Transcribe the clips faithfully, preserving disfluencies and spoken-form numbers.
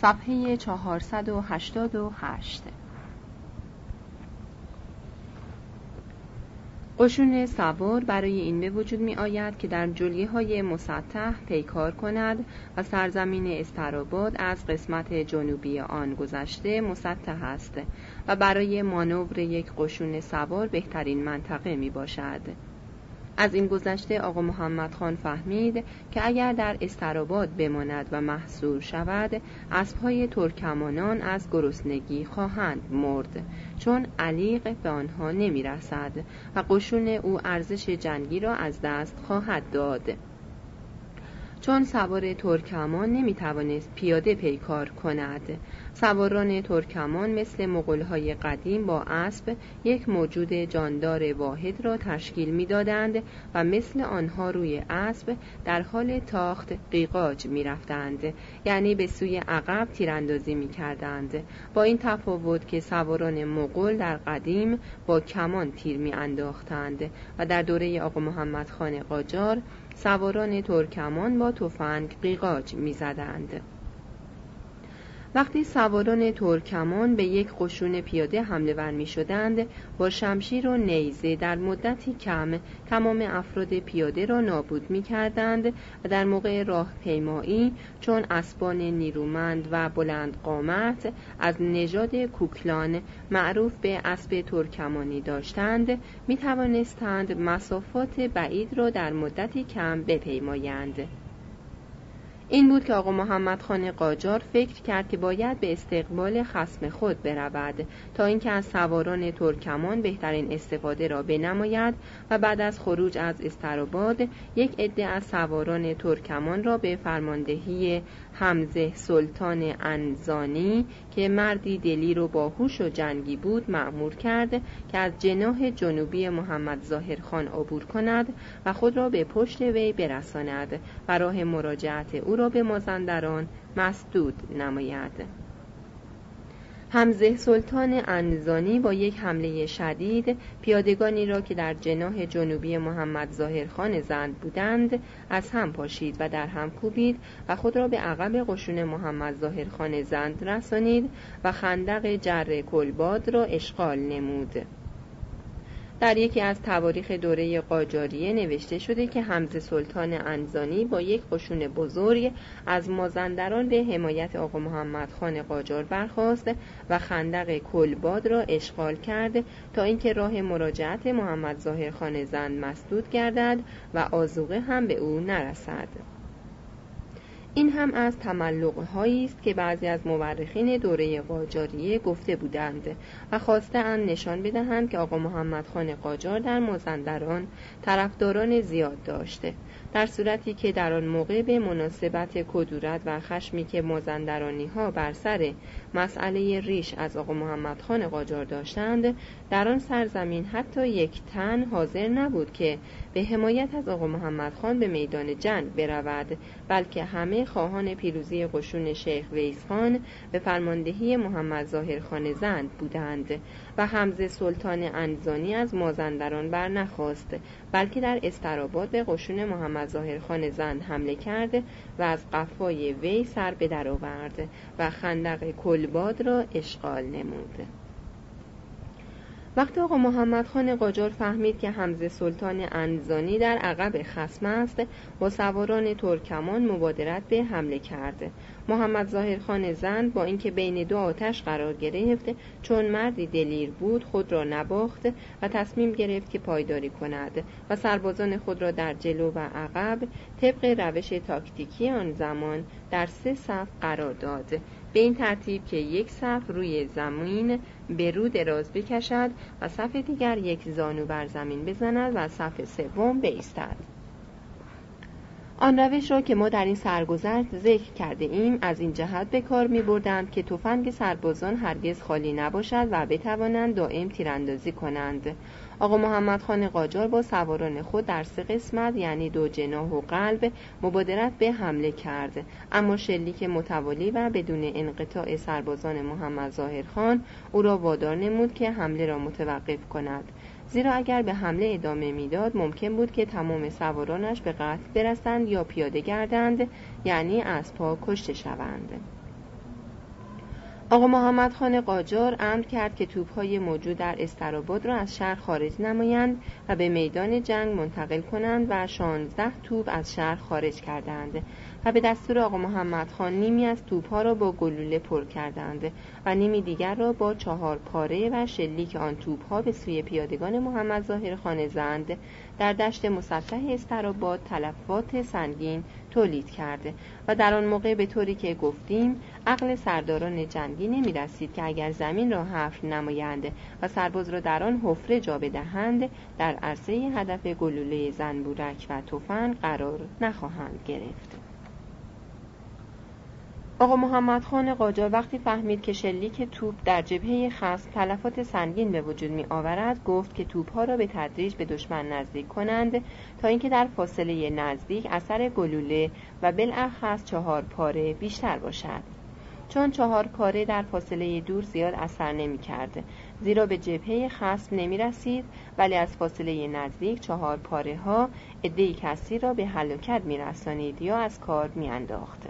صفحه چهارصد و هشتاد و هشت. قشون سوار برای این به وجود می آید که در جلیه‌های مسطح پیکار کند و سرزمین استراباد از قسمت جنوبی آن گذشته مسطح است و برای مانور یک قشون سوار بهترین منطقه می باشد. از این گذشته آقا محمد خان فهمید که اگر در استراباد بماند و محصور شود، اسب‌های ترکمانان از گرسنگی خواهند مرد، چون علیق به آنها نمی رسد و قشون او ارزش جنگی را از دست خواهد داد. چون سوار ترکمان نمی توانست پیاده پیکار کند. سواران ترکمان مثل مغول‌های قدیم با اسب یک موجود جاندار واحد را تشکیل می دادند و مثل آنها روی اسب در حال تاخت قیقاج می رفتند، یعنی به سوی عقب تیراندازی می کردند، با این تفاوت که سواران مغول در قدیم با کمان تیر می انداختند و در دوره آقا محمد خان قاجار سواران ترکمان با تفنگ قیقاج می زدند. وقتی سواران ترکمان به یک قشون پیاده حمله ور می شدند، با شمشیر و نیزه در مدتی کم تمام افراد پیاده را نابود می کردند و در موقع راهپیمایی چون اسبان نیرومند و بلند قامت از نژاد کوکلان معروف به اسب ترکمانی داشتند، می توانستند مسافات بعید را در مدتی کم بپیمایند. این بود که آقا محمد خان قاجار فکر کرد که باید به استقبال خصم خود برود تا اینکه از سواران ترکمان بهترین استفاده را بنماید و بعد از خروج از استراباد یک عده از سواران ترکمان را به فرماندهی حمزه سلطان انزانی که مردی دلیر و باهوش و جنگی بود مأمور کرد که از جناح جنوبی محمد ظاهر خان عبور کند و خود را به پشت وی برساند و راه مراجعت او را به مازندران مسدود نماید. حمزه سلطان انزانی با یک حمله شدید پیادگانی را که در جناح جنوبی محمد ظاهر خان زند بودند از هم پاشید و در هم کوبید و خود را به عقب قشون محمد ظاهر خان زند رسانید و خندق جره کلباد را اشغال نمود. در یکی از تواریخ دوره قاجاریه نوشته شده که حمزه سلطان انزانی با یک قشون بزرگ از مازندران به حمایت آقا محمد خان قاجار برخاست و خندق کلباد را اشغال کرد تا اینکه راه مراجعت محمد ظاهر خان زند مسدود گردد و آذوقه هم به او نرسد. این هم از تملق‌هایی است که بعضی از مورخین دوره قاجاریه گفته بودند و خواسته‌اند نشان بدهند که آقا محمد خان قاجار در مازندران طرفداران زیاد داشته، در صورتی که در آن موقع به مناسبت کدورت و خشمی که مازندرانی‌ها بر سر مسئله ریش از آقا محمد خان قاجار داشتند، در آن سرزمین حتی یک تن حاضر نبود که به حمایت از آقا محمد خان به میدان جنگ برود، بلکه همه خواهان پیروزی قشون شیخ ویس خان به فرماندهی محمد ظاهر خان زند بودند و حمزه سلطان انزانی از مازندران بر نخواست، بلکه در استراباد به قشون محمد ظاهر خان زند حمله کرد و از قفای وی سر به در آورد و خندق کلباد را اشغال نمود. وقتی آقا محمد خان قاجار فهمید که حمزه سلطان انزانی در عقب خصم است، با سواران ترکمان مبادرت به حمله کرد. محمد ظاهر خان زند با اینکه بین دو آتش قرار گرفت، چون مردی دلیر بود خود را نباخت و تصمیم گرفت که پایداری کند و سربازان خود را در جلو و عقب طبق روش تاکتیکی آن زمان در سه صف قرار داد، به این ترتیب که یک صف روی زمین به رو دراز بکشد و صف دیگر یک زانو بر زمین بزند و صف سوم بایستد. آن روش را که ما در این سرگذشت ذکر کرده ایم از این جهت به کار می بردند که تفنگ سربازان هرگز خالی نباشد و بتوانند دائم تیراندازی کنند. آقا محمد خان قاجار با سواران خود در سه قسمت یعنی دو جناح و قلب مبادرت به حمله کرد، اما شلیک متوالی و بدون انقطاع سربازان محمد ظاهر خان او را وادار نمود که حمله را متوقف کند، زیرا اگر به حمله ادامه میداد ممکن بود که تمام سوارانش به قتل برسند یا پیاده گردند، یعنی از پا کشته شوند. آقا محمد خان قاجار امر کرد که توپ‌های موجود در استراباد را از شهر خارج نمایند و به میدان جنگ منتقل کنند و شانزده توپ از شهر خارج کردند و به دستور آقا محمد خان نیمی از توپ‌ها را با گلوله پر کردند و نیمی دیگر را با چهار پاره و شلیک آن توپ‌ها به سوی پیادگان محمد ظاهر خان زند در دشت مسطح استراباد تلفات سنگین تولید کرده و در آن موقع به طوری که گفتیم عقل سرداران جنگی نمی رسید که اگر زمین را حفر نمایند و سرباز را در آن حفره جا بدهند در عرصه هدف گلوله زنبورک و تفنگ قرار نخواهند گرفت. آقا محمد خان قاجار وقتی فهمید که شلیک توپ در جبهه خصم تلفات سنگین به وجود می آورد گفت که توپ‌ها را به تدریج به دشمن نزدیک کنند تا اینکه در فاصله نزدیک اثر گلوله و بالاخص چهار پاره بیشتر باشد، چون چهار پاره در فاصله دور زیاد اثر نمی کرد زیرا به جبهه خصم نمی رسید، ولی از فاصله نزدیک چهار پاره ها عده‌ای کسی را به هلاکت می رسانید یا از کار می انداخت.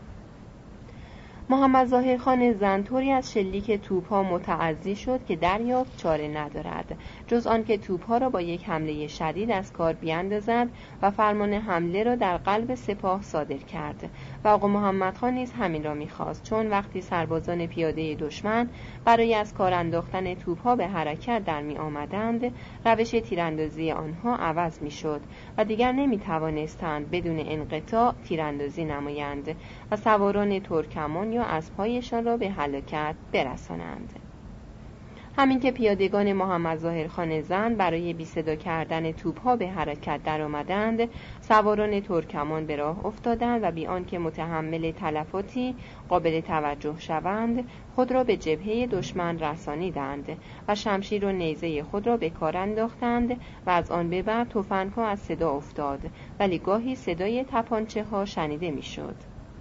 محمد ظاهر خان زند طوری از شلیک توپ‌ها متعزی شد که دریافت چاره ندارد جز آن که توپ‌ها را با یک حمله شدید از کار بیاندازد و فرمان حمله را در قلب سپاه صادر کرد و آقا محمد خان نیز همین را می‌خواست، چون وقتی سربازان پیاده دشمن برای از کار انداختن توپ‌ها به حرکت در می آمدند روش تیراندازی آنها عوض می‌شد و دیگر نمی‌توانستند بدون انقطاع تیراندازی نمایند و سواران ترکمان یا اسب‌هایشان را به هلاکت برسانند. همین که پیادگان محمد ظاهر خان زند برای بی صدا کردن توپ‌ها به حرکت درآمدند، سواران ترکمان به راه افتادند و بی آنکه متحمل تلفاتی قابل توجه شوند خود را به جبهه دشمن رسانیدند و شمشیر و نیزه خود را به کار انداختند و از آن به بعد تفنگ‌ها از صدا افتاد، ولی گاهی صدای تپانچه‌ها شنیده می‌شد.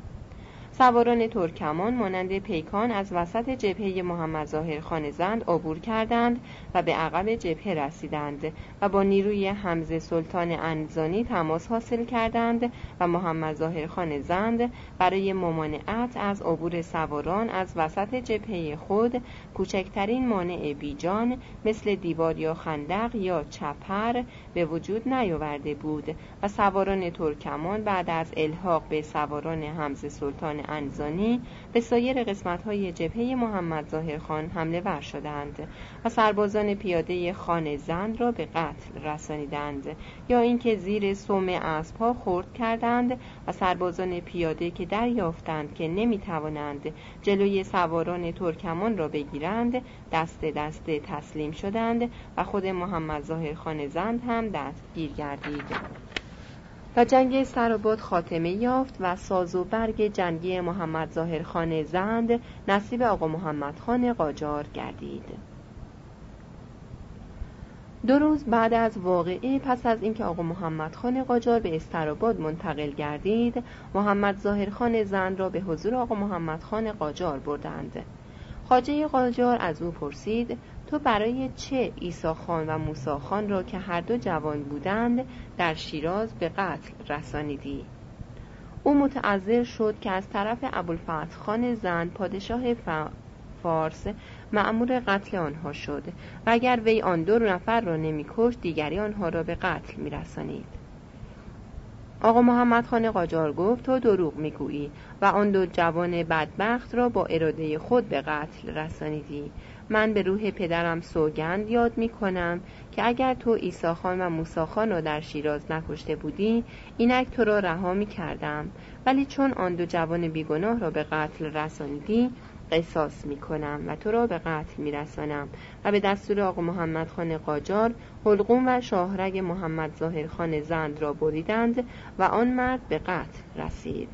سواران ترکمان مانند پیکان از وسط جبهه محمد ظاهر خان زند عبور کردند و به عقب جبهه رسیدند و با نیروی حمزه سلطان انزانی تماس حاصل کردند و محمد ظاهر خان زند برای ممانعت از عبور سواران از وسط جبهه خود کوچکترین مانع بیجان مثل دیوار یا خندق یا چپر به وجود نیاورده بود و سواران ترکمان بعد از الحاق به سواران حمزه سلطان انزانی به سایر قسمت‌های جبهه محمد ظاهر خان حمله ور شدند و سربازان پیاده خان زند را به قتل رسانیدند یا اینکه زیر سم اسب‌ها خرد کردند و سربازان پیاده که دریافتند که نمی‌توانند جلوی سواران ترکمان را بگیرند دست دست تسلیم شدند و خود محمد ظاهر خان زند هم دستگیر گردید و جنگ استراباد خاتمه یافت و ساز و برگ جنگی محمد ظاهر خان زند نصیب آقا محمد خان قاجار گردید. دو روز بعد از واقعه، پس از اینکه آقا محمد خان قاجار به استراباد منتقل گردید، محمد ظاهر خان زند را به حضور آقا محمد خان قاجار بردند. خواجه قاجار از او پرسید: تو برای چه عیسی خان و موسی خان را که هر دو جوان بودند در شیراز به قتل رسانیدی؟ او متعذر شد که از طرف ابوالفتح خان زند پادشاه فارس مأمور قتل آنها شد و اگر وی آن دو نفر را نمی‌کشت دیگری آنها را به قتل می‌رسانید. آقا محمد خان قاجار گفت: تو دروغ میگویی و آن دو جوان بدبخت را با اراده خود به قتل رسانیدی. من به روح پدرم سوگند یاد می کنم که اگر تو عیسی خان و موسی خان را در شیراز نکشته بودی اینک تو را رها می کردم، ولی چون آن دو جوان بیگناه را به قتل رسانیدی قصاص می کنم و تو را به قتل می رسانم. و به دستور آقا محمد خان قاجار حلقوم و شاهرگ محمد ظاهر خان زند را بریدند و آن مرد به قتل رسید.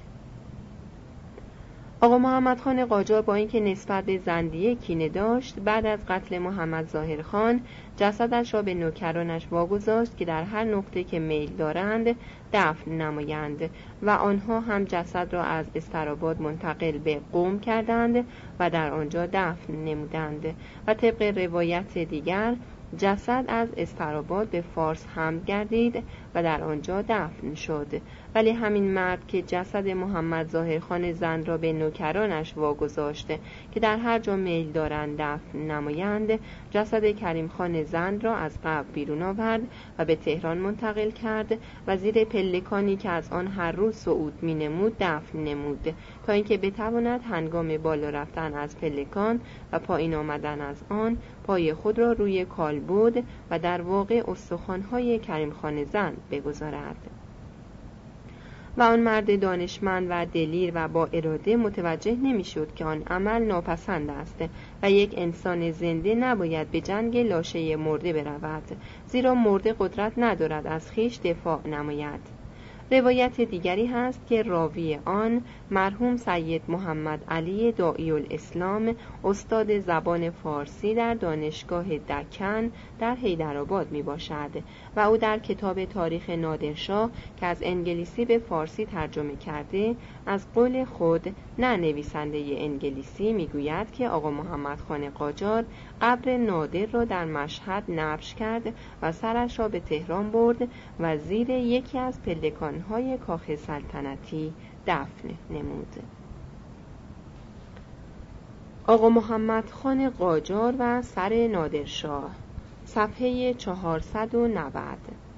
آقا محمد خان قاجار با اینکه نسبت به زندیه کینه داشت، بعد از قتل محمد ظاهر خان جسدش را به نوکرانش واگذاشت که در هر نقطه که میل دارند دفن نمایند و آنها هم جسد را از استراباد منتقل به قم کردند و در آنجا دفن نمودند و طبق روایت دیگر جسد از استراباد به فارس حمل گردید و در آنجا دفن شد. ولی همین مرد که جسد محمد ظاهرخان زند را به نوکرانش واگذاشته که در هر جا میل دارند دفن نمایند، جسد کریم خان زند را از قبر بیرون آورد و به تهران منتقل کرد و زیر پلکانی که از آن هر روز صعود می نمود دفن نمود تا اینکه بتواند هنگام بالا رفتن از پلکان و پایین آمدن از آن پای خود را روی کالبد و در واقع استخوان‌های کریم خان زند بگذارد. و آن مرد دانشمند و دلیر و با اراده متوجه نمی‌شد که آن عمل ناپسند است و یک انسان زنده نباید به جنگ لاشه مرده برود، زیرا مرده قدرت ندارد از خویش دفاع نماید. روایت دیگری هست که راوی آن مرحوم سید محمد علی داعی الاسلام استاد زبان فارسی در دانشگاه دکن در حیدرآباد می باشد و او در کتاب تاریخ نادرشاه که از انگلیسی به فارسی ترجمه کرده از قول خود نه نویسنده انگلیسی می گوید که آقا محمد خان قاجار قبر نادر را در مشهد نبش کرد و سرش را به تهران برد و زیر یکی از پلکان‌های کاخ سلطنتی دفن نمود. آقا محمد خان قاجار و سر نادرشاه، صفحه چهارصد و نود.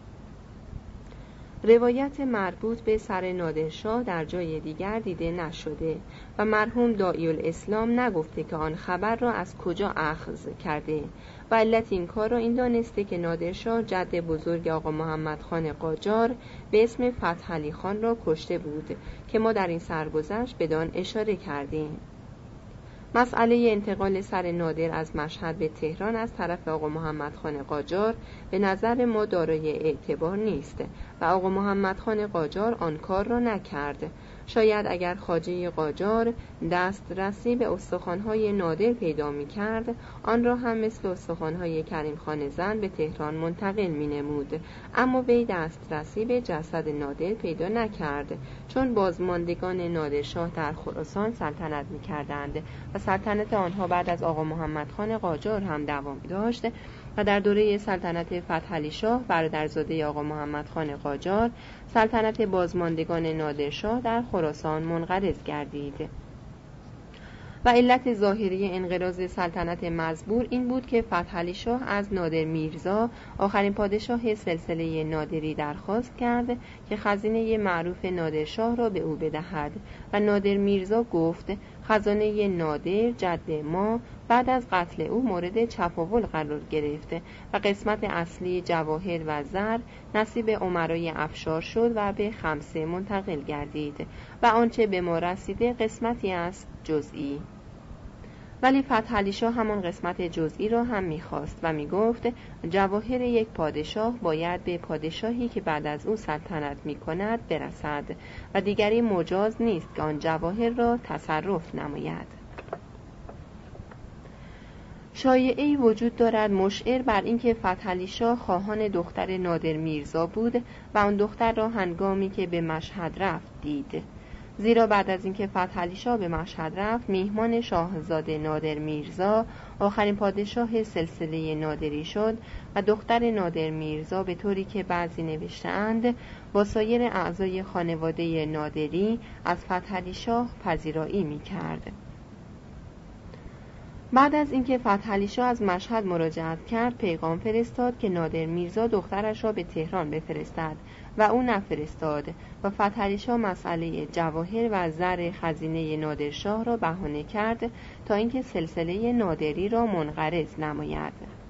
روایت مربوط به سر نادرشاه در جای دیگر دیده نشده و مرحوم داعی الاسلام نگفته که آن خبر را از کجا اخذ کرده و علت این کار را این دانسته که نادرشاه جد بزرگ آقا محمد خان قاجار به اسم فتح علی خان را کشته بود که ما در این سرگذشت بدان اشاره کردیم. مسئله انتقال سر نادر از مشهد به تهران از طرف آقا محمد خان قاجار به نظر ما دارای اعتبار نیست و آقا محمد خان قاجار آن کار را نکرد. شاید اگر خواجه قاجار دسترسی به استخوان‌های نادر پیدا می‌کرد، آن را هم مثل استخوان‌های کریم خان زند به تهران منتقل می‌نمود، اما وی دسترسی به جسد نادر پیدا نکرد، چون بازماندگان نادرشاه در خراسان سلطنت می‌کردند و سلطنت آنها بعد از آقا محمد خان قاجار هم دوام داشت و در دوره سلطنت فتح علی شاه برادرزاده آقا محمد خان قاجار سلطنت بازماندگان نادرشاه در خراسان منقرض گردید. و علت ظاهری انقراض سلطنت مزبور این بود که فتح علی شاه از نادر میرزا آخرین پادشاه سلسله نادری درخواست کرد که خزینه معروف نادرشاه را به او بدهد و نادر میرزا گفت خزانه نادر جد ما بعد از قتل او مورد چپاول قرار گرفت و قسمت اصلی جواهر و زر نصیب امرای افشار شد و به خمسه منتقل گردید و آنچه به ما رسیده قسمتی است جزئی. ولی فتح علی شاه همان قسمت جزئی را هم می‌خواست و می‌گفت جواهر یک پادشاه باید به پادشاهی که بعد از او سلطنت می‌کند برسد و دیگری مجاز نیست که آن جواهر را تصرف نماید. شایعه‌ای وجود دارد مشعر بر اینکه فتح علی شاه خواهان دختر نادر میرزا بود و آن دختر را هنگامی که به مشهد رفت دید، زیرا بعد از اینکه فتح علی شاه به مشهد رفت میهمان شاهزاده نادر میرزا آخرین پادشاه سلسله نادری شد و دختر نادر میرزا به طوری که بعضی نوشته‌اند با سایر اعضای خانواده نادری از فتح علی شاه پذیرایی می‌کرد. بعد از اینکه فتح علی شاه از مشهد مراجعت کرد پیغام فرستاد که نادر میرزا دخترش را به تهران بفرستد و او نفرستاد و فتح علی شاه مسئله جواهر و زر خزینه نادرشاه را بهانه کرد تا اینکه سلسله نادری را منقرض نماید.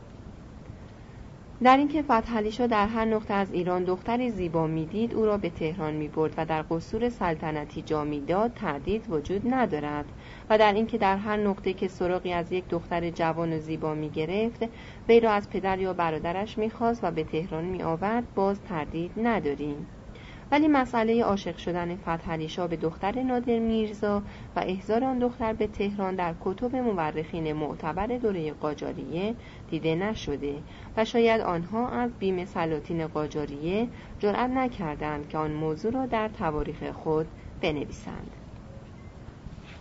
در اینکه فتح علی شاه در هر نقطه از ایران دختری زیبا میدید او را به تهران میبرد و در قصور سلطنتی جا میداد تردید وجود ندارد و در اینکه در هر نقطه که سراغی از یک دختر جوان و زیبا میگرفت وی را از پدر یا برادرش میخواست و به تهران میآورد باز تردید نداریم. ولی مسئله عاشق شدن فتح علی شاه به دختر نادر میرزا و احضار آن دختر به تهران در کتب مورخین معتبر دوره قاجاریه دیده نشده و شاید آنها از بیم سلاطین قاجاریه جرأت نکردند که آن موضوع را در تواریخ خود بنویسند.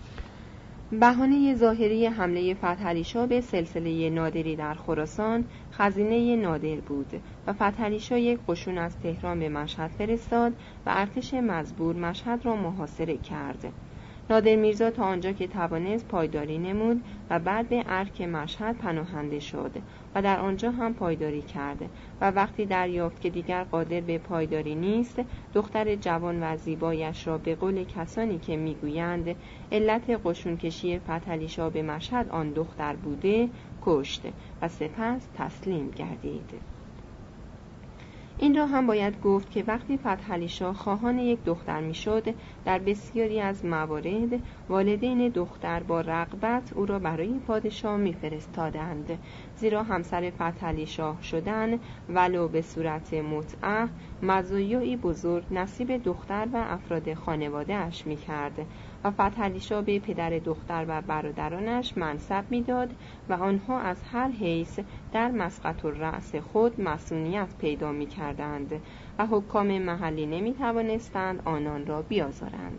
بهانه ظاهری حمله فتح علی شاه به سلسله نادری در خراسان خزینه نادر بود و فتحعلی شاه یک قشون از تهران به مشهد فرستاد و ارتش مزبور مشهد را محاصره کرد. نادر میرزا تا آنجا که توانست پایداری نمود و بعد به ارک مشهد پناهنده شد و در آنجا هم پایداری کرد و وقتی دریافت که دیگر قادر به پایداری نیست، دختر جوان و زیبایش را به قول کسانی که میگویند علت قشون کشی فتحعلی شاه به مشهد آن دختر بوده، کشت و سپس تسلیم گردید. این را هم باید گفت که وقتی فتحعلی شاه خواهان یک دختر میشد، در بسیاری از موارد والدین دختر با رغبت او را برای پادشاه میفرستادند، زیرا همسر فتحعلی شاه شدن ولو به صورت متعه مزایایی بزرگ نصیب دختر و افراد خانواده اش میکرد و فتحعلی شاه به پدر دختر و برادرانش منصب میداد و آنها از هر حیث در مسقط الرأس خود مسئولیت پیدا میکردند و حکام محلی نمیتوانستند آنان را بیازارند.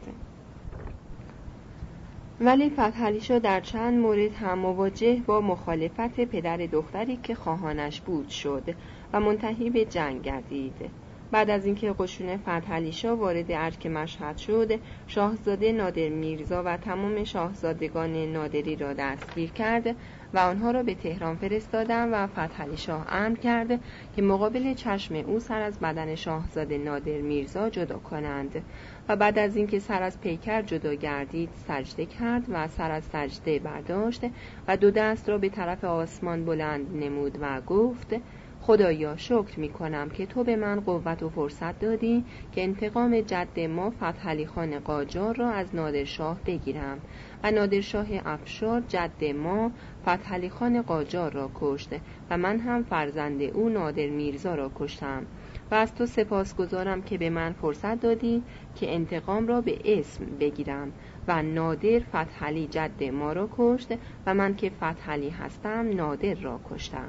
ولی فتحعلی شاه در چند مورد هم مواجه با مخالفت پدر دختری که خواهانش بود شد و منتهی به جنگ گردید. بعد از اینکه قشون فتحعلی شاه وارد ارک مشهد شد، شاهزاده نادر میرزا و تمام شاهزادگان نادری را دستگیر کرد و آنها را به تهران فرستادند و فتحعلی شاه امر کرد که مقابل چشم او سر از بدن شاهزاده نادر میرزا جدا کنند و بعد از اینکه سر از پیکر جدا گردید سجده کرد و سر از سجده برداشت و دو دست را به طرف آسمان بلند نمود و گفت: خدایا شکر می کنم که تو به من قوت و فرصت دادی که انتقام جد ما فتحعلی خان قاجار را از نادرشاه بگیرم و نادرشاه افشار جد ما فتحعلی خان قاجار را کشت و من هم فرزند او نادر میرزا را کشتم و از تو سپاسگزارم که به من فرصت دادی که انتقام را به اسم بگیرم و نادر فتحعلی جد ما را کشت و من که فتحعلی هستم نادر را کشتم.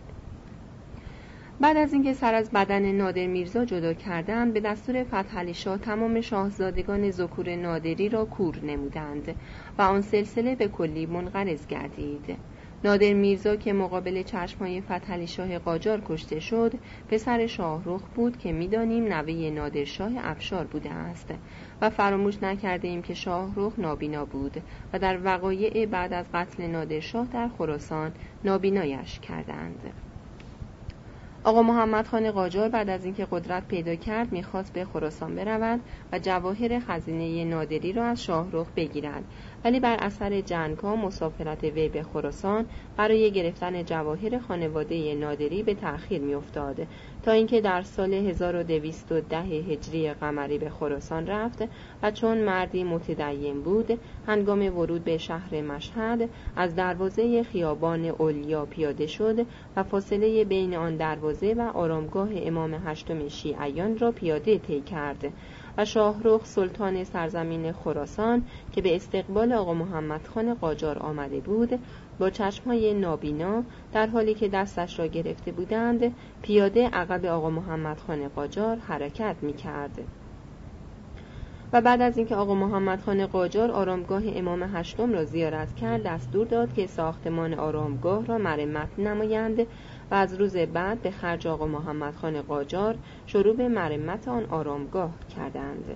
بعد از اینکه سر از بدن نادر میرزا جدا کردند، به دستور فتحعلی شاه تمام شاهزادگان ذکور نادری را کور نمودند و آن سلسله به کلی منقرض گردید. نادر میرزا که مقابل چشمهای فتحعلی شاه قاجار کشته شد، پسر شاهرخ بود که می‌دانیم نوه نادرشاه افشار بوده است و فراموش نکرده ایم که شاهرخ نابینا بود و در وقایع بعد از قتل نادرشاه در خراسان نابینایش کردند. آقا محمد خان قاجار بعد از اینکه قدرت پیدا کرد میخواست به خراسان برود و جواهر خزینه نادری را از شاهرخ بگیرد، ولی بر اثر جنگ‌ها مسافرت وی به خراسان برای گرفتن جواهر خانواده نادری به تأخیر میافتاد تا اینکه در سال هزار و دویست و ده هجری قمری به خراسان رفت و چون مردی متدین بود هنگام ورود به شهر مشهد از دروازه خیابان اولیا پیاده شد و فاصله بین آن دروازه و آرامگاه امام هشتم شیعیان را پیاده طی کرد و شاهرخ سلطان سرزمین خراسان که به استقبال آقا محمد خان قاجار آمده بود با چشمهای نابینا در حالی که دستش را گرفته بودند پیاده عقب آقا محمد خان قاجار حرکت می کرد. و بعد از اینکه آقا محمد خان قاجار آرامگاه امام هشتم را زیارت کرد دستور داد که ساختمان آرامگاه را مرمت نمایند و از روز بعد به خرج آقا محمد خان قاجار شروع به مرمت آن آرامگاه کردند.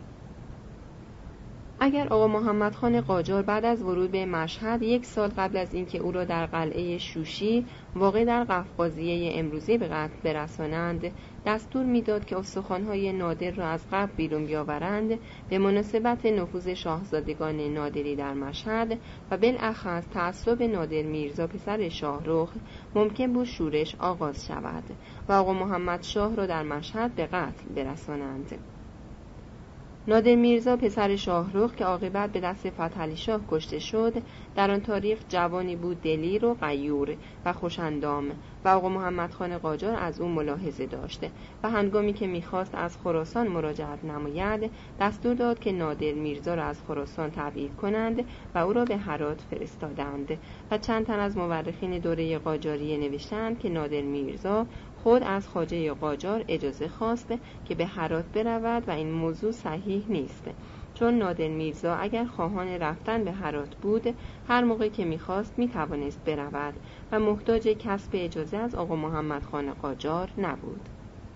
اگر آقا محمد خان قاجار بعد از ورود به مشهد یک سال قبل از اینکه او را در قلعه شوشی واقع در قفقازیه امروزی به قتل برسانند دستور میداد که استخوان‌های نادر را از قبر بیرون بیاورند، به مناسبت نفوذ شاهزادگان نادری در مشهد و بالاخص تعصب نادر میرزا پسر شاهرخ ممکن بود شورش آغاز شود و آقا محمد شاه را در مشهد به قتل برسانند. نادر میرزا پسر شاهرخ که عاقبت به دست فتحعلی شاه کشته شد در آن تاریخ جوانی بود دلیر و غیور و خوش‌اندام و آقا محمد خان قاجار از او ملاحظه داشته و هنگامی که میخواست از خراسان مراجعت نماید دستور داد که نادر میرزا را از خراسان تبعید کنند و او را به هرات فرستادند و چند تن از مورخین دوره قاجاریه نوشتند که نادر میرزا خود از خواجه قاجار اجازه خواست که به هرات برود و این موضوع صحیح نیست، چون نادر میرزا اگر خواهان رفتن به هرات بود، هر موقع که می‌خواست می‌توانست برود و محتاج کسب اجازه از آقا محمد خان قاجار نبود.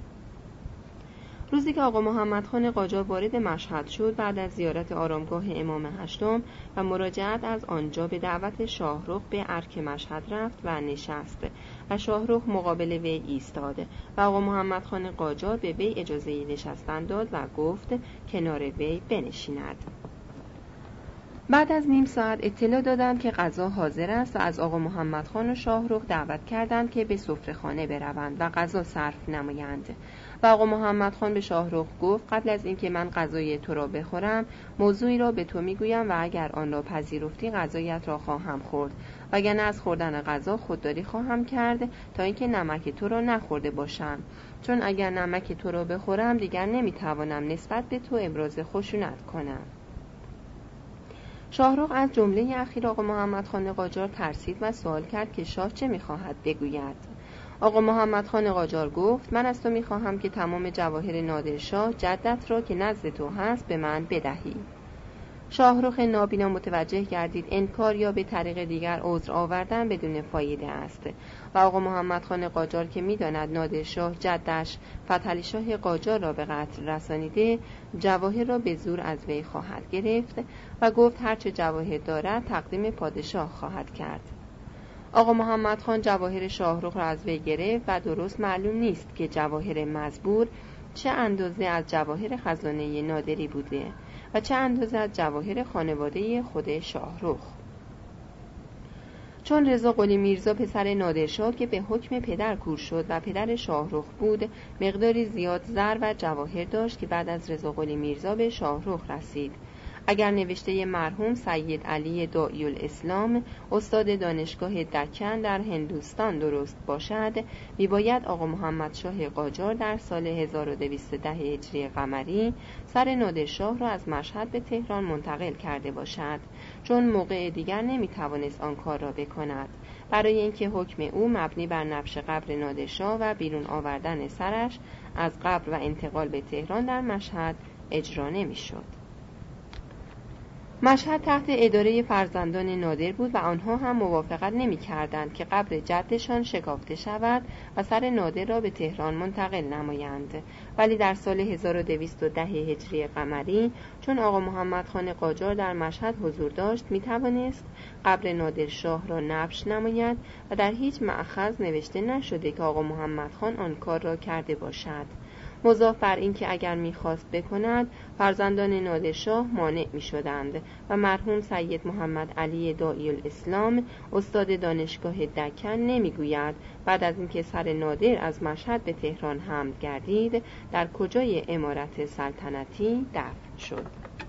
روزی که آقا محمد خان قاجار وارد مشهد شد بعد از زیارت آرامگاه امام هشتم و مراجعت از آنجا، به دعوت شاهرخ به ارک مشهد رفت و نشست و شاهرخ مقابل وی ایستاد و آقا محمد خان قاجار به وی اجازه نشستن داد و گفت کنار وی بنشیند. بعد از نیم ساعت اطلاع دادند که غذا حاضر است و از آقا محمد خان و شاهرخ دعوت کردند که به سفره‌خانه بروند و غذا صرف نمایند و آقا محمد خان به شاهرخ گفت قبل از اینکه من غذای تو را بخورم موضوعی را به تو میگویم و اگر آن را پذیرفتی غذایت را خواهم خورد، وگرنه از خوردن غذا خودداری خواهم کرد تا اینکه نمک تو را نخورده باشم، چون اگر نمک تو را بخورم دیگر نمیتوانم نسبت به تو ابراز خشونت کنم. شاهرخ از جمله اخیر آقا محمد خان قاجار ترسید و سوال کرد که شاه چه می‌خواهد بگوید. آقا محمد خان قاجار گفت من از تو می‌خواهم که تمام جواهر نادرشاه جدت را که نزد تو هست به من بدهی. شاهرخ نابینا متوجه گردید انکار یا به طریق دیگر عذر آوردن بدون فایده است و آقا محمد خان قاجار که می‌داند نادرشاه جدش فتحعلی شاه قاجار را به قتل رسانیده، جواهر را به زور از وی خواهد گرفت و گفت هرچه جواهر دارد تقدیم پادشاه خواهد کرد. آقا محمد خان جواهر شاهرخ را از وی گرفت و درست معلوم نیست که جواهر مزبور چه اندازه از جواهر خزانه نادری بوده و چه اندازه از جواهر خانواده خود شاهرخ. چون رضا قلی میرزا پسر نادرشاه که به حکم پدر کور شد و پدر شاهرخ بود، مقداری زیاد زر و جواهر داشت که بعد از رضا قلی میرزا به شاهرخ رسید. اگر نوشته مرحوم سید علی داعی الاسلام استاد دانشگاه دکن در هندوستان درست باشد، میباید آقا محمد شاه قاجار در سال هزار و دویست و ده هجری قمری سر نادرشاه را از مشهد به تهران منتقل کرده باشد، چون موقع دیگر نمیتوانست آن کار را بکند، برای اینکه حکم او مبنی بر نبش قبر نادرشاه و بیرون آوردن سرش از قبر و انتقال به تهران در مشهد اجرا نمیشد. مشهد تحت اداره فرزندان نادر بود و آنها هم موافقت نمی کردند که قبر جدشان شکافته شود و سر نادر را به تهران منتقل نمایند. ولی در سال هزار و دویست و ده هجری قمری چون آقا محمد خان قاجار در مشهد حضور داشت، می توانست قبر نادرشاه را نبش نماید و در هیچ مأخذ نوشته نشده که آقا محمد خان آن کار را کرده باشد. مضاف بر این که اگر می‌خواست بکند فرزندان نادرشاه مانع می‌شدند و مرحوم سید محمد علی داعی الاسلام استاد دانشگاه دکن نمی‌گوید بعد از اینکه سر نادر از مشهد به تهران حمل گردید در کجای امارت سلطنتی دفن شد.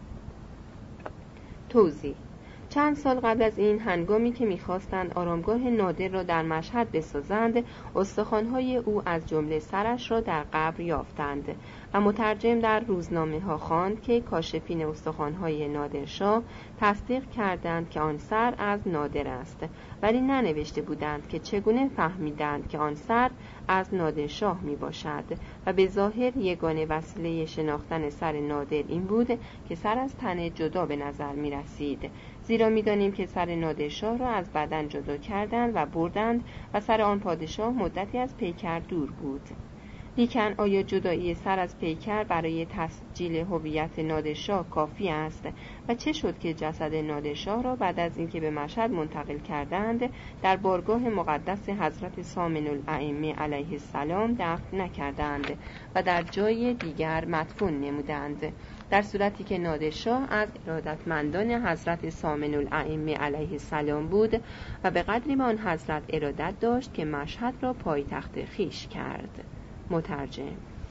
توضیح: چند سال قبل از این، هنگامی که می‌خواستند آرامگاه نادر را در مشهد بسازند، استخوان‌های او از جمله سرش را در قبر یافتند و مترجم در روزنامه‌ها خواند که کاشفین استخوان‌های نادرشاه تصدیق کردند که آن سر از نادر است، ولی ننوشته بودند که چگونه فهمیدند که آن سر از نادرشاه میباشد و به ظاهر یگانه وسیله شناختن سر نادر این بود که سر از تن جدا به نظر می‌رسید، زیرا می‌دانیم که سر نادرشاه را از بدن جدا کردند و بردند و سر آن پادشاه مدتی از پیکر دور بود. لیکن آیا جدایی سر از پیکر برای تسجیل هویت نادرشاه کافی است و چه شد که جسد نادرشاه را بعد از اینکه به مشهد منتقل کردند در بارگاه مقدس حضرت سامن الائمه علیه السلام دفن نکردند و در جای دیگر مدفون نمودند، در صورتی که نادرشاه از ارادتمندان حضرت سامن الائمه علیه السلام بود و به قدری به آن حضرت ارادت داشت که مشهد را پایتخت خویش کرد. مترجم.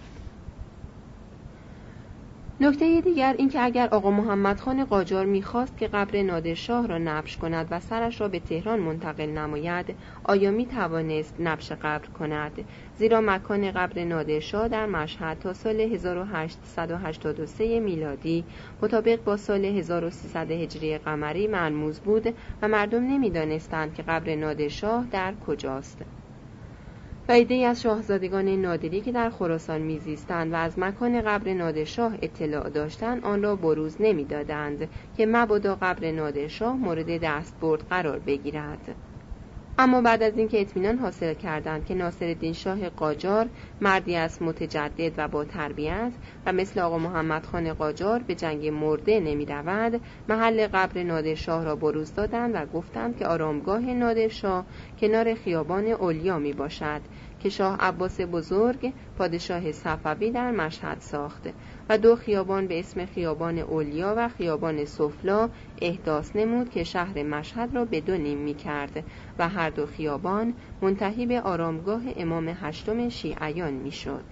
نکته دیگر این که اگر آقا محمد خان قاجار می‌خواست که قبر نادرشاه را نبش کند و سرش را به تهران منتقل نماید، آیا می‌توانست نبش قبر کند؟ زیرا مکان قبر نادرشاه در مشهد تا سال هزار و هشتصد و هشتاد و سه میلادی مطابق با سال هزار و سیصد هجری قمری مرموز بود و مردم نمی‌دانستند که قبر نادرشاه در کجاست. و عده‌ای از شاهزادگان نادری که در خراسان میزیستند و از مکان قبر نادرشاه اطلاع داشتند آن را بروز نمی‌دادند که مبادا قبر نادرشاه مورد دستبرد قرار بگیرد. اما بعد از اینکه اطمینان حاصل کردند که ناصرالدین شاه قاجار مردی است متجدد و با تربیت و مثل آقا محمد خان قاجار به جنگ مرده نمی رود، محل قبر نادرشاه را بروز دادند و گفتند که آرامگاه نادرشاه کنار خیابان اولیا می باشد که شاه عباس بزرگ پادشاه صفوی در مشهد ساخت و دو خیابان به اسم خیابان اولیا و خیابان سفلا احداث نمود که شهر مشهد را به دو نیم می کرد و هر دو خیابان منتهی به آرامگاه امام هشتم شیعیان می شد.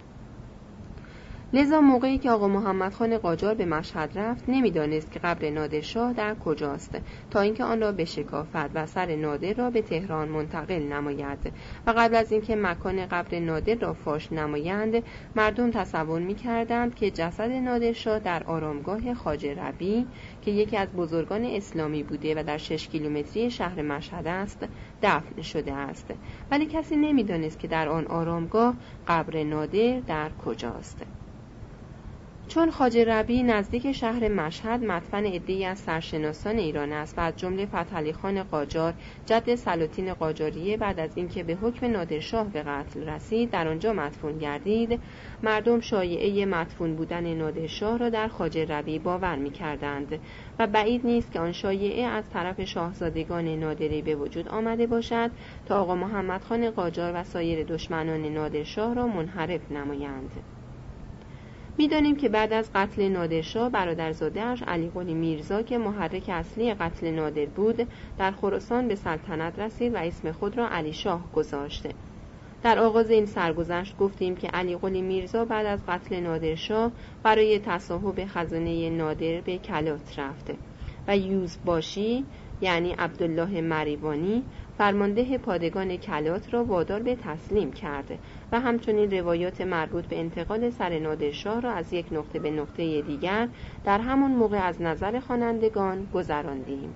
لذا موقعی که آقا محمد خان قاجار به مشهد رفت نمیدانست که قبر نادرشاه در کجاست تا اینکه آن را بشکافد و سر نادر را به تهران منتقل نماید و قبل از اینکه مکان قبر نادر را فاش نمایند مردم تصور می‌کردند که جسد نادرشاه در آرامگاه خواجه ربیع که یکی از بزرگان اسلامی بوده و در شش کیلومتری شهر مشهد است دفن شده است، ولی کسی نمیدانست که در آن آرامگاه قبر نادر در کجاست. چون خواجه ربیع نزدیک شهر مشهد مدفن عده‌ای از سرشناسان ایران است و از جمله فتحعلی خان قاجار جد سلاطین قاجاریه بعد از اینکه به حکم نادرشاه به قتل رسید در آنجا مدفون گردید، مردم شایعه مدفون بودن نادرشاه را در خواجه ربیع باور می‌کردند و بعید نیست که آن شایعه از طرف شاهزادگان نادری به وجود آمده باشد تا آقا محمد خان قاجار و سایر دشمنان نادرشاه را منحرف نمایند. می‌دانیم که بعد از قتل نادرشاه برادرزاده‌اش علی قلی میرزا که محرک اصلی قتل نادر بود در خراسان به سلطنت رسید و اسم خود را علی شاه گذاشت. در آغاز این سرگذشت گفتیم که علی قلی میرزا بعد از قتل نادرشاه برای تصاحب خزانه نادر به کلات رفت و یوزباشی یعنی عبدالله مریوانی فرمانده پادگان کلات را وادار به تسلیم کرد و همچنین روایات مربوط به انتقال سر نادرشاه را از یک نقطه به نقطه دیگر در همان موقع از نظر خوانندگان گذراندیم.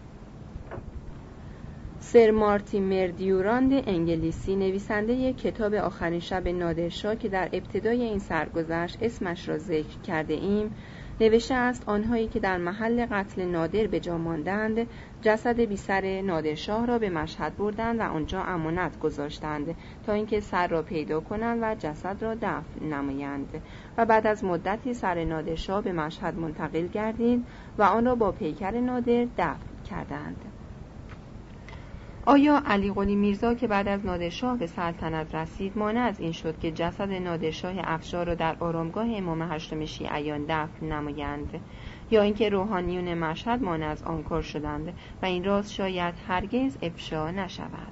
سر مارتیمر دیوراند انگلیسی نویسنده کتاب آخرین شب نادرشاه که در ابتدای این سرگذشت اسمش را ذکر کرده ایم نوشته است آنهایی که در محل قتل نادر به جا ماندند جسد بی سر نادرشاه را به مشهد بردند و آنجا امانت گذاشتند تا اینکه سر را پیدا کنند و جسد را دفن نمایند و بعد از مدتی سر نادرشاه به مشهد منتقل گردید و آن را با پیکر نادر دفن کردند. آیا علی قلی میرزا که بعد از نادرشاه به سلطنت رسید مانع از این شد که جسد نادرشاه افشار را در آرامگاه امام هشتم شیعیان دفن نمایند یا اینکه روحانیون مشهد مانع از آن کار شدند و این راز شاید هرگز افشا نشود؟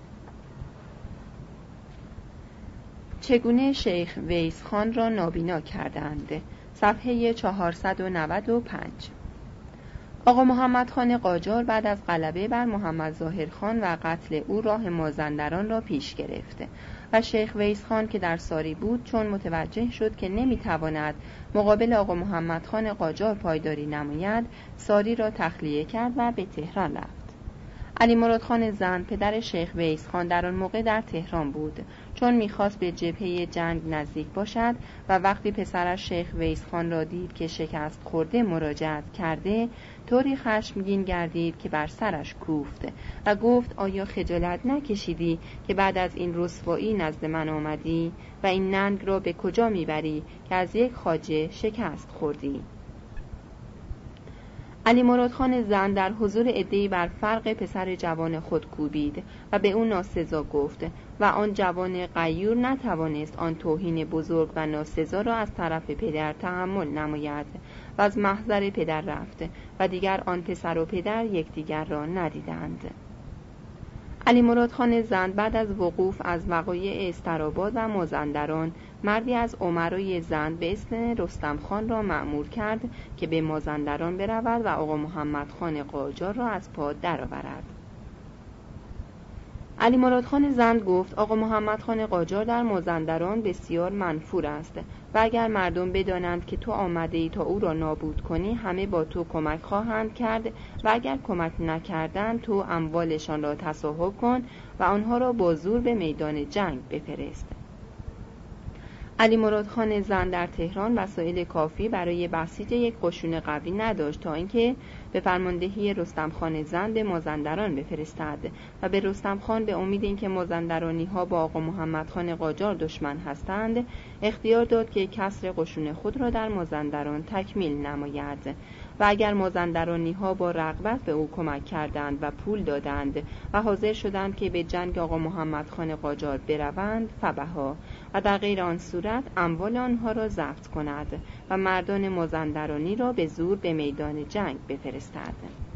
چگونه شیخ ویس خان را نابینا کردند؟ صفحه چهارصد و نود و پنج. آقا محمد خان قاجار بعد از غلبه بر محمد ظاهر خان و قتل او راه مازندران را پیش گرفت و شیخ ویس خان که در ساری بود چون متوجه شد که نمیتواند مقابل آقا محمد خان قاجار پایداری نماید ساری را تخلیه کرد و به تهران رفت. علی مراد خان زند پدر شیخ ویس خان در آن موقع در تهران بود چون میخواست به جبهه جنگ نزدیک باشد و وقتی پسرش شیخ ویس خان را دید که شکست خورده مراجعت کرده طوری خشمگین گردید که بر سرش کوفت و گفت آیا خجالت نکشیدی که بعد از این رسوایی نزد من آمدی و این ننگ را به کجا میبری که از یک خواجه شکست خوردی؟ علی مراد خان زند در حضور عده‌ای بر فرق پسر جوان خود کوبید و به او ناسزا گفت و آن جوان غیور نتوانست آن توهین بزرگ و ناسزا را از طرف پدر تحمل نماید و از محضر پدر رفت و دیگر آن پسر و پدر یکدیگر را ندیدند. علی مراد خان زند بعد از وقوف از وقایع استراباد و مازندران مردی از امرای زند به اسم رستم خان را مأمور کرد که به مازندران برود و آقا محمد خان قاجار را از پا درآورد. علی مراد خان زند گفت آقا محمد خان قاجار در مازندران بسیار منفور است و اگر مردم بدانند که تو آمده ای تا او را نابود کنی همه با تو کمک خواهند کرد و اگر کمک نکردند تو اموالشان را تصاحب کن و آنها را با زور به میدان جنگ بفرست. علی مراد خان زند در تهران وسایل کافی برای بسیج یک قشون قوی نداشت تا اینکه به فرماندهی رستم خان زند به مازندران بفرستد و به رستم خان به امید اینکه مازندرانی ها با آقا محمد خان قاجار دشمن هستند اختیار داد که کسر قشون خود را در مازندران تکمیل نماید و اگر مازندرانی ها با رغبت به او کمک کردند و پول دادند و حاضر شدند که به جنگ آقا محمد خان قاجار بروند فبها و در غیر آن صورت اموال آنها را ضبط کند و مردان مازندرانی را به زور به میدان جنگ بفرستد.